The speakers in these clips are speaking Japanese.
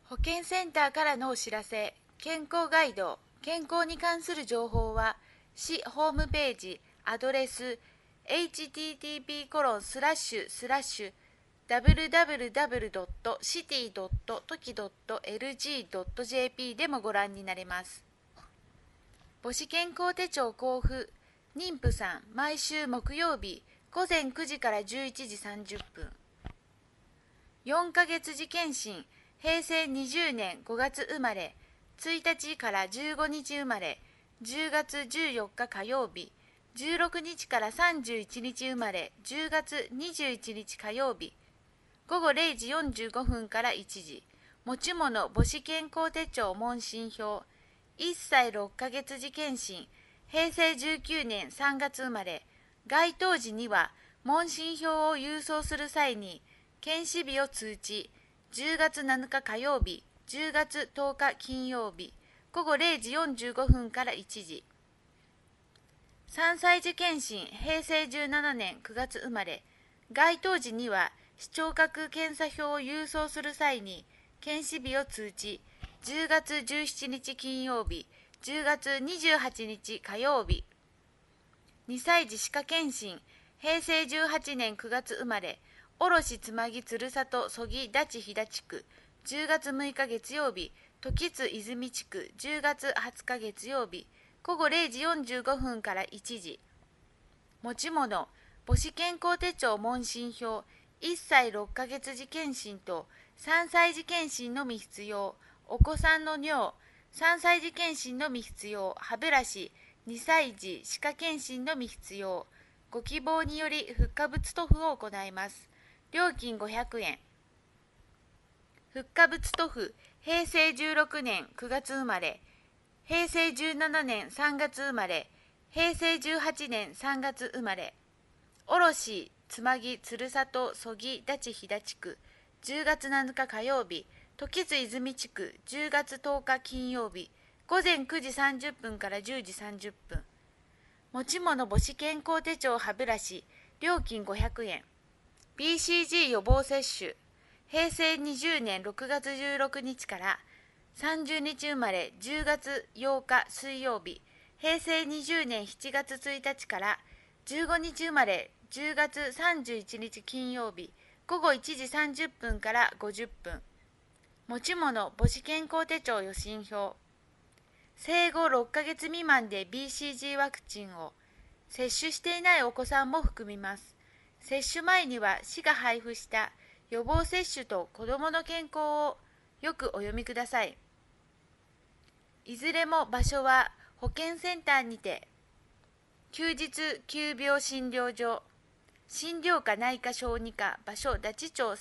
保健センターからのお知らせ。健康ガイド。健康に関する情報は、市ホームページ、アドレス、http://www.city.toki.lg.jp でもご覧になれます。母子健康手帳交付。妊婦さん、毎週木曜日、午前9時から11時30分。4ヶ月時検診。平成20年5月生まれ、1日から15日生まれ、10月14日火曜日、16日から31日生まれ、10月21日火曜日、午後0時45分から1時、持ち物母子健康手帳問診票、1歳6ヶ月時検診、平成19年3月生まれ、該当時には問診票を郵送する際に、検視日を通知、10月7日火曜日、10月10日金曜日、午後0時45分から1時。3歳児検診、平成17年9月生まれ、該当時には視聴覚検査票を郵送する際に、検視日を通知、10月17日金曜日、10月28日火曜日。2歳児歯科検診、平成18年9月生まれ、卸妻木鶴里曽木立飛騨地区、10月6日月曜日、時津泉地区、10月20日月曜日、午後0時45分から1時。持ち物、母子健康手帳問診票、1歳6ヶ月時検診と3歳児検診のみ必要。お子さんの尿、3歳児検診のみ必要。歯ブラシ、2歳児歯科検診のみ必要。ご希望によりフッ化物塗布を行います。料金500円。フッ化物塗布、平成16年9月生まれ、平成17年3月生まれ、平成18年3月生まれ、卸妻木鶴里曽木立飛騨地区、10月7日火曜日、時津泉地区、10月10日金曜日、午前9時30分から10時30分。持ち物母子健康手帳歯ブラシ、料金500円。BCG 予防接種、平成20年6月16日から30日生まれ10月8日水曜日、平成20年7月1日から15日生まれ10月31日金曜日、午後1時30分から50分。持ち物母子健康手帳予診票、生後6ヶ月未満で BCG ワクチンを接種していないお子さんも含みます。接種前には市が配布した予防接種と子どもの健康をよくお読みください。いずれも場所は保健センターにて、休日急病診療所、診療科内科小児科、場所大地町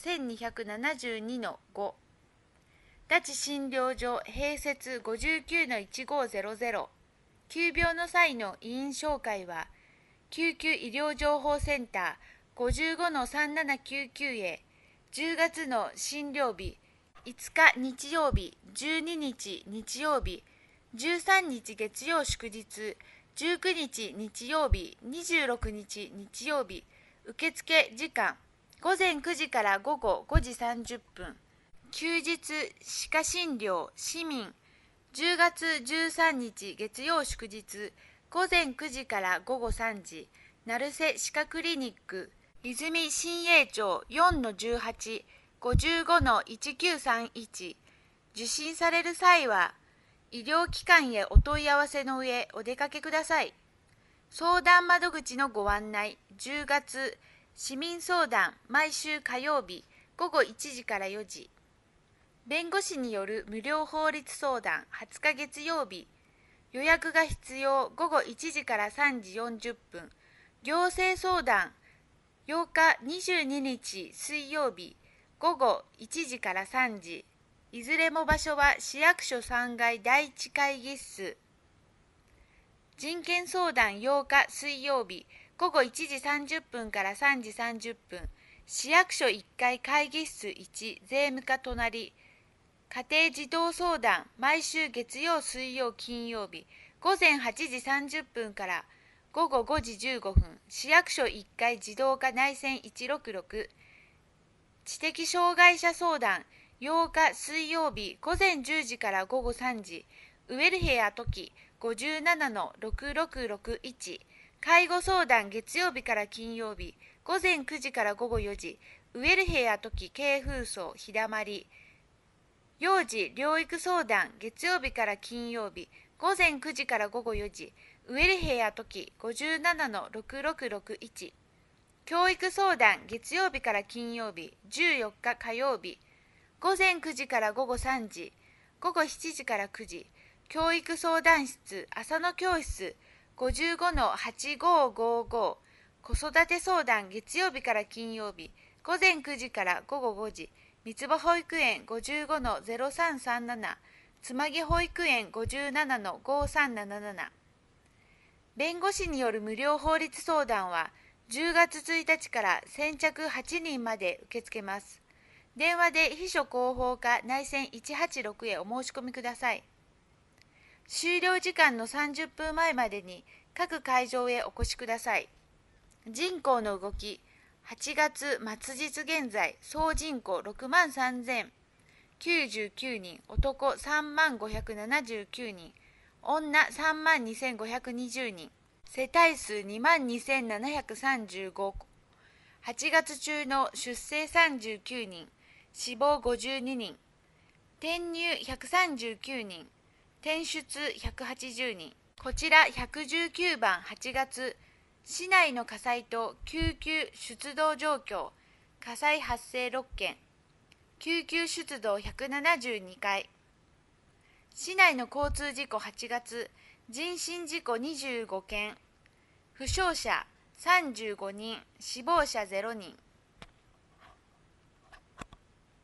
1272-5、大地診療所併設 59-1500、急病の際の委員紹介は、救急医療情報センター 55-3799 へ、10月の診療日、5日日曜日、12日日曜日、13日月曜祝日、19日日曜日、26日日曜日、受付時間、午前9時から午後5時30分。休日歯科診療市民、10月13日月曜祝日、午前9時から午後3時、成瀬歯科クリニック、泉新栄町 4-18、55-1931。受診される際は、医療機関へお問い合わせの上お出かけください。相談窓口のご案内、10月、市民相談、毎週火曜日、午後1時から4時。弁護士による無料法律相談、20日月曜日。予約が必要、午後1時から3時40分。行政相談、8日22日水曜日、午後1時から3時。いずれも場所は市役所3階第1会議室。人権相談8日水曜日、午後1時30分から3時30分。市役所1階会議室1、税務課隣。家庭児童相談、毎週月曜水曜金曜日、午前8時30分から午後5時15分。市役所1階児童課内線166。知的障害者相談、 8日水曜日午前10時から午後3時、ウェルヘア時 57-6661、介護相談月曜日から金曜日午前9時から午後4時、ウェルヘア時軽風層日だまり、幼児療育相談月曜日から金曜日午前9時から午後4時、ウェルヘア時 57-6661、教育相談月曜日から金曜日14日火曜日午前9時から午後3時、午後7時から9時、教育相談室朝の教室 55-8555、子育て相談月曜日から金曜日午前9時から午後5時、三つ葉保育園 55-0337、つまぎ保育園 57-5377。弁護士による無料法律相談は10月1日から先着8人まで受け付けます。電話で秘書広報課内線186へお申し込みください。終了時間の30分前までに各会場へお越しください。人口の動き、8月末日現在、総人口63,099人、男35,579人、女32,520人、世帯数22,735戸。8月中の出生39人、死亡52人、転入139人、転出180人。こちら119番8月、市内の火災と救急出動状況、火災発生6件、救急出動172回。市内の交通事故8月、人身事故25件、負傷者35人、死亡者0人。